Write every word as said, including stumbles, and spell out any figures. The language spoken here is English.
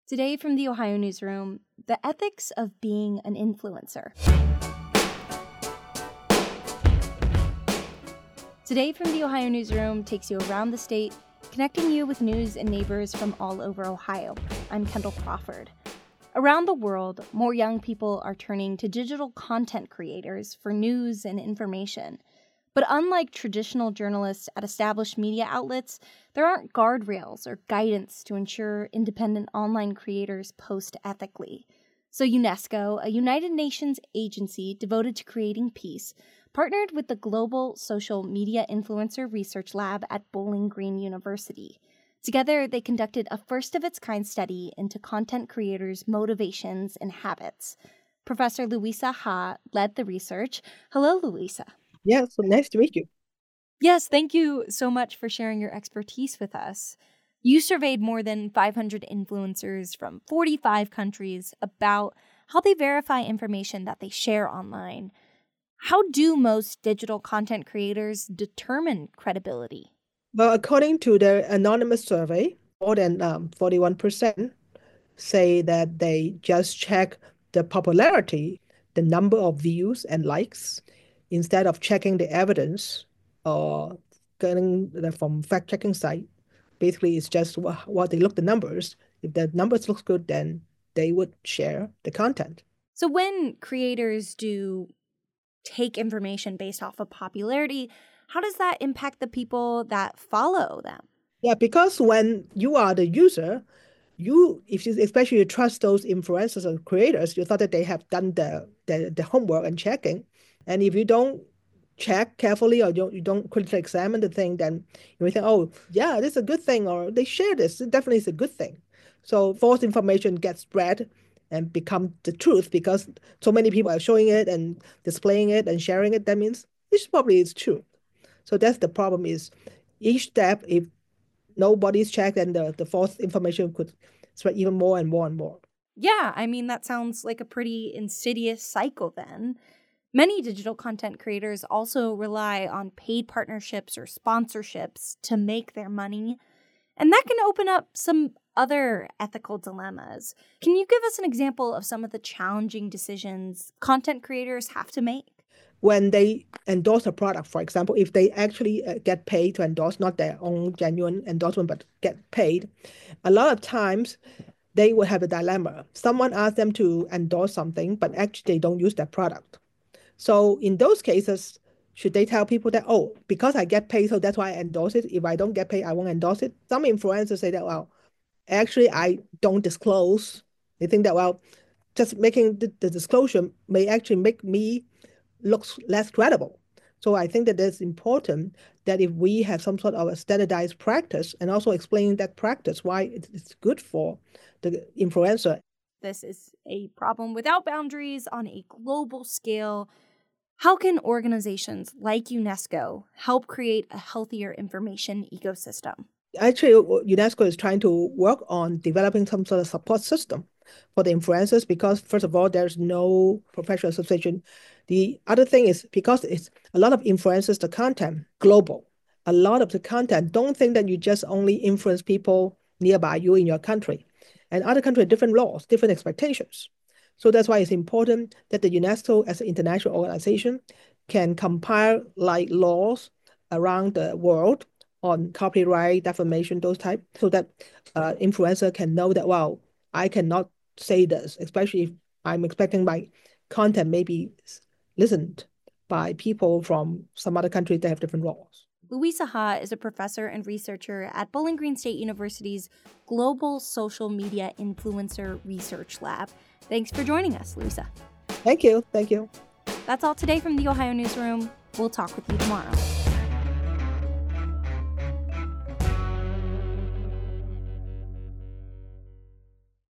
Today from the Ohio Newsroom, the ethics of being an influencer. Today from the Ohio Newsroom takes you around the state, connecting you with news and neighbors from all over Ohio. I'm Kendall Crawford. Around the world, more young people are turning to digital content creators for news and information. But unlike traditional journalists at established media outlets, there aren't guardrails or guidance to ensure independent online creators post ethically. So UNESCO, a United Nations agency devoted to creating peace, partnered with the Global Social Media Influencer Research Lab at Bowling Green University. Together, they conducted a first-of-its-kind study into content creators' motivations and habits. Professor Louisa Ha led the research. Hello, Louisa. Yeah, so nice to meet you. Yes, thank you so much for sharing your expertise with us. You surveyed more than five hundred influencers from forty-five countries about how they verify information that they share online. How do most digital content creators determine credibility? Well, according to the anonymous survey, more than um, forty-one percent say that they just check the popularity, the number of views and likes, instead of checking the evidence or getting the from fact-checking site. Basically, it's just what, what they look the numbers. If the numbers look good, then they would share the content. So when creators do take information based off of popularity, how does that impact the people that follow them? Yeah, because when you are the user, you, if you, especially you trust those influencers or creators, you thought that they have done the, the, the homework and checking. And if you don't check carefully or you don't, you don't critically examine the thing, then you may think, oh, yeah, this is a good thing, or they share this. It definitely is a good thing. So false information gets spread and become the truth because so many people are showing it and displaying it and sharing it. That means this probably is true. So that's the problem is each step, if nobody's checked, then the, the false information could spread even more and more and more. Yeah, I mean, that sounds like a pretty insidious cycle then. Many digital content creators also rely on paid partnerships or sponsorships to make their money, and that can open up some other ethical dilemmas. Can you give us an example of some of the challenging decisions content creators have to make? When they endorse a product, for example, if they actually uh, get paid to endorse, not their own genuine endorsement, but get paid, a lot of times they will have a dilemma. Someone asks them to endorse something, but actually they don't use that product. So in those cases, should they tell people that, oh, because I get paid, so that's why I endorse it. If I don't get paid, I won't endorse it. Some influencers say that, well, actually, I don't disclose. They think that, well, just making the, the disclosure may actually make me look less credible. So I think that it's important that if we have some sort of a standardized practice and also explaining that practice, why it's good for the influencer. This is a problem without boundaries on a global scale. How can organizations like UNESCO help create a healthier information ecosystem? Actually, UNESCO is trying to work on developing some sort of support system for the influencers because, first of all, there's no professional association. The other thing is because it's a lot of influencers, the content global. A lot of the content, don't think that you just only influence people nearby you in your country. And other countries have different laws, different expectations. So that's why it's important that the UNESCO as an international organization can compile like laws around the world on copyright, defamation, those type, so that uh, influencer can know that, well, I cannot say this, especially if I'm expecting my content may be listened by people from some other countries that have different laws. Louisa Ha is a professor and researcher at Bowling Green State University's Global Social Media Influencer Research Lab. Thanks for joining us, Louisa. Thank you. Thank you. That's all today from the Ohio Newsroom. We'll talk with you tomorrow.